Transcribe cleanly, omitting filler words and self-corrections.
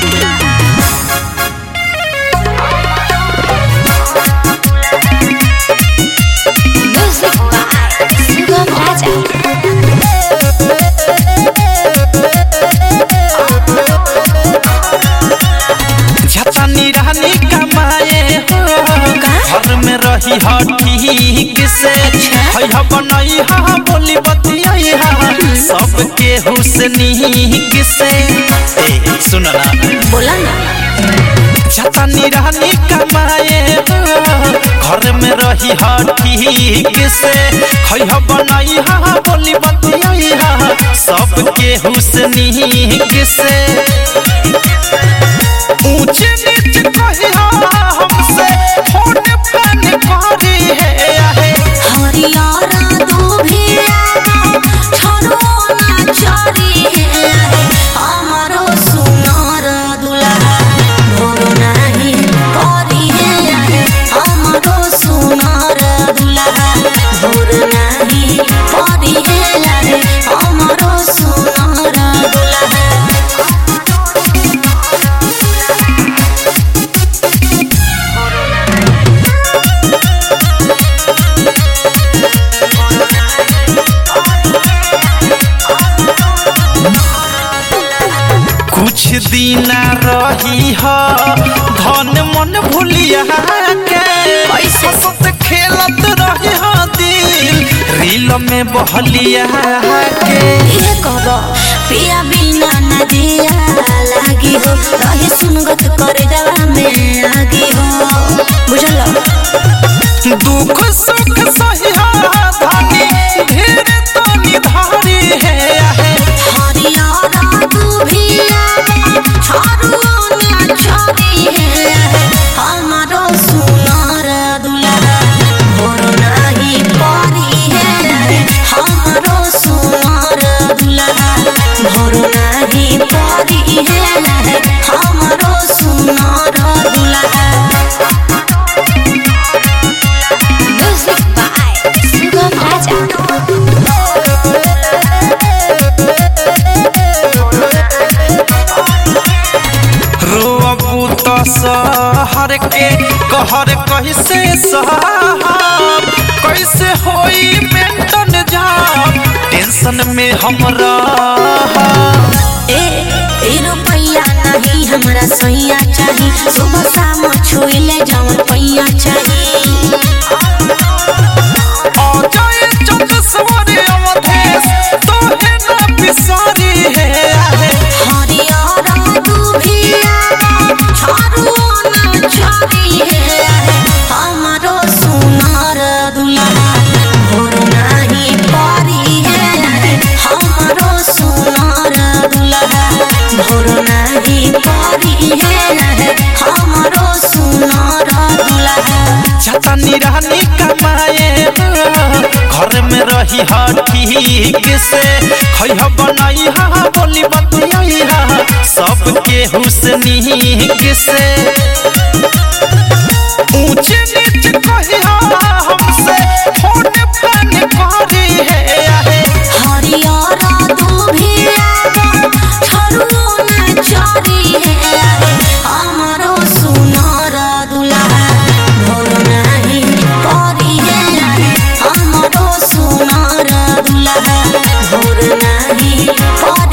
रही हा ठीक से है हा बनाई हा बोली बतियाई हा सब के हुस्नीक से ए सुन ना बोला ना छतनी रहनी कमाए घर में रही हा ठीक से है हा बनाई हा बोली बतियाई हा सब के हुस्नीक से ऊंचे नीचे कही हा हमसे फोन पे करी है हरियारा दूभिया छोरो ना चरी है हमारो सुनार दुल्हा भोर नहीं करी है हमारो सुनार दुल्हा भोर नहीं करी है हमारो सुनार दुल्हा कुछ दिन रही हा धन मन भूलिया के हंसत खेलत रही हा दिल रील में बहलिया के ये कहो पिया बिना नदिया लागी हो रही सुनगत कर जवा में आगी हो बुझल दुख सुख सही हा धानी धीरे तो निधारी है हरियारा दूभिया छोरो ना चरी है हमारो सुनार दुल्हा भोर नहीं परी है हमारो सुनार दुल्हा भोर नहीं परी है हमारो सुनार दुल्हा म्यूजिक बाय सुगम राजा रोबू तो सहर के कहर कैसे साहब कैसे होई मेंटन जाब टेंशन में हमरा ए रुपया नहीं हमरा सैया चाही सुबह शाम छुइले जाऊं पैया चाही आ जाए चंद सवारी अवधेश तो है ना बिसारी है हरियारा दूभिया छोरो ना चरी है हमारो सुनार दुल्हा भोर नहीं परी है हमारो सुनार दुल्हा भोर नहीं परी है हमारो सुनार दुल्हा छतनी रहनी कमाए घर में रही हा ठीक से है हा बनाई हा बोली बतियाई हा सब के हुस्नीक से ऊंचे नीचे कही हा हमसे फोन पे करी है हरियारा दूभिया छोरो ना चरी है हमारो सुनार दुल्हा भोर नहीं परी है हमारो सुनार दुल्हा भोर नहीं परी